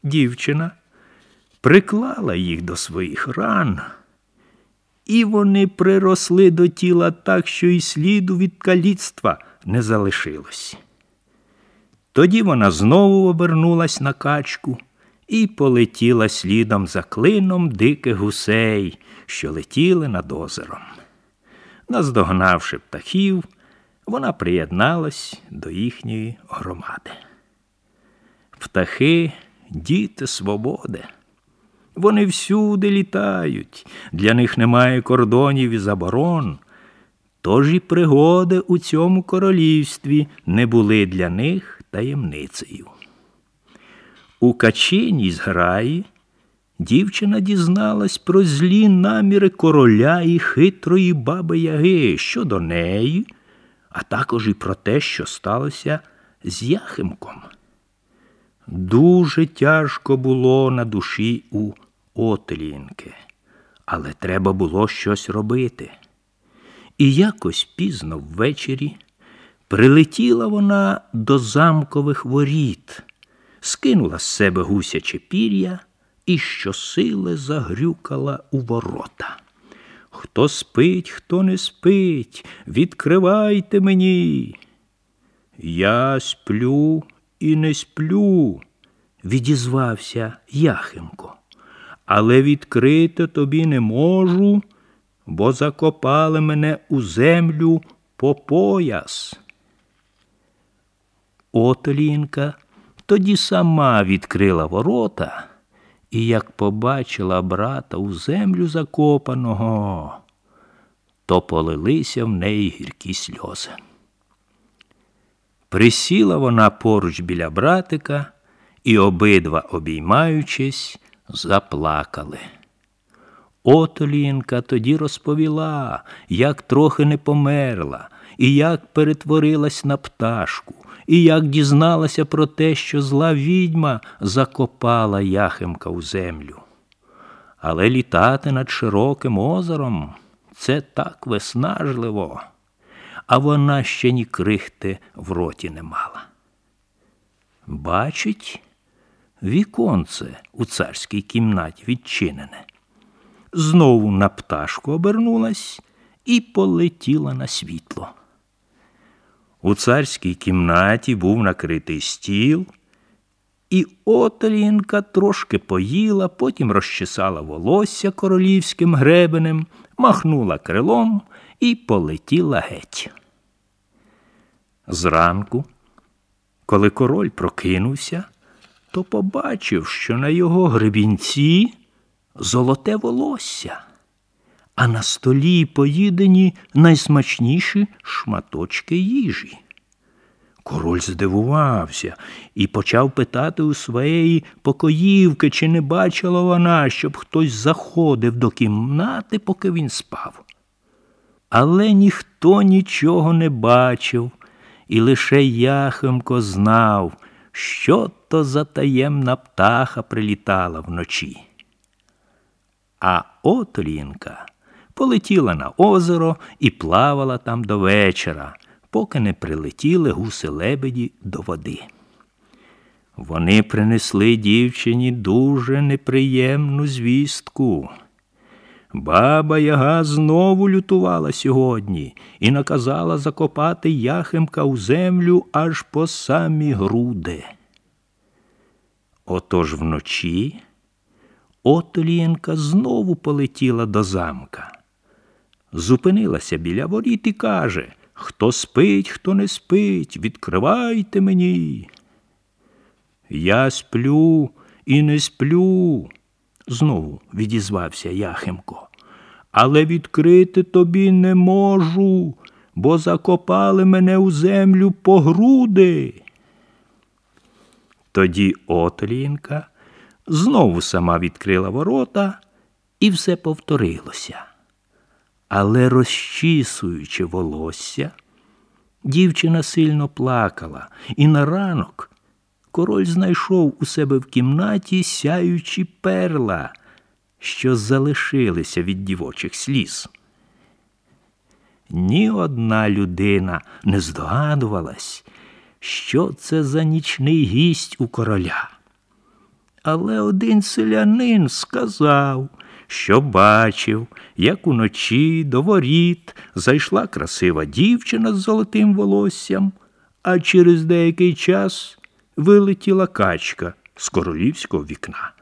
дівчина приклала їх до своїх ран, і вони приросли до тіла так, що й сліду від каліцтва не залишилось. Тоді вона знову обернулась на качку і полетіла слідом за клином диких гусей, що летіли над озером. Наздогнавши птахів, вона приєдналась до їхньої громади. Птахи – діти свободи. Вони всюди літають, для них немає кордонів і заборон, тож і пригоди у цьому королівстві не були для них таємницею. У качиній зграї дівчина дізналась про злі наміри короля і хитрої баби-яги щодо неї, а також і про те, що сталося з Яхимком. Дуже тяжко було на душі у Отелінки, але треба було щось робити. І якось пізно ввечері прилетіла вона до замкових воріт, скинула з себе гусяче пір'я і щосили загрюкала у ворота. «Хто спить, хто не спить, відкривайте мені!» «Я сплю і не сплю», – відізвався Яхимко. «Але відкрити тобі не можу, бо закопали мене у землю по пояс». Отелінка тоді сама відкрила ворота, і як побачила брата у землю закопаного, то полилися в неї гіркі сльози. Присіла вона поруч біля братика, і обидва, обіймаючись, заплакали. Отелінка тоді розповіла, як трохи не померла, і як перетворилась на пташку, і як дізналася про те, що зла відьма закопала Яхимка у землю. Але літати над широким озером – це так виснажливо, а вона ще ні крихти в роті не мала. Бачить, віконце у царській кімнаті відчинене. Знову на пташку обернулась і полетіла на світло. У царській кімнаті був накритий стіл, і Отелінка трошки поїла, потім розчесала волосся королівським гребенем, махнула крилом і полетіла геть. Зранку, коли король прокинувся, то побачив, що на його гребінці золоте волосся, а на столі поїдені найсмачніші шматочки їжі. Король здивувався і почав питати у своєї покоївки, чи не бачила вона, щоб хтось заходив до кімнати, поки він спав. Але ніхто нічого не бачив, і лише Яхимко знав, що то за таємна птаха прилітала вночі. А Отелінка полетіла на озеро і плавала там до вечора, поки не прилетіли гуси-лебеді до води. Вони принесли дівчині дуже неприємну звістку. Баба-яга знову лютувала сьогодні і наказала закопати Яхимка у землю аж по самі груди. Отож вночі Отелінка знову полетіла до замка. Зупинилася біля воріт і каже: «Хто спить, хто не спить, відкривайте мені». «Я сплю і не сплю», – знову відізвався Яхимко. «Але відкрити тобі не можу, бо закопали мене у землю по груди». Тоді Отелінка знову сама відкрила ворота, і все повторилося. Але розчісуючи волосся, дівчина сильно плакала, і на ранок король знайшов у себе в кімнаті сяючі перла, що залишилися від дівочих сліз. Ні одна людина не здогадувалась, що це за нічний гість у короля. Але один селянин сказав, що бачив, як уночі до воріт зайшла красива дівчина з золотим волоссям, а через деякий час вилетіла качка з королівського вікна.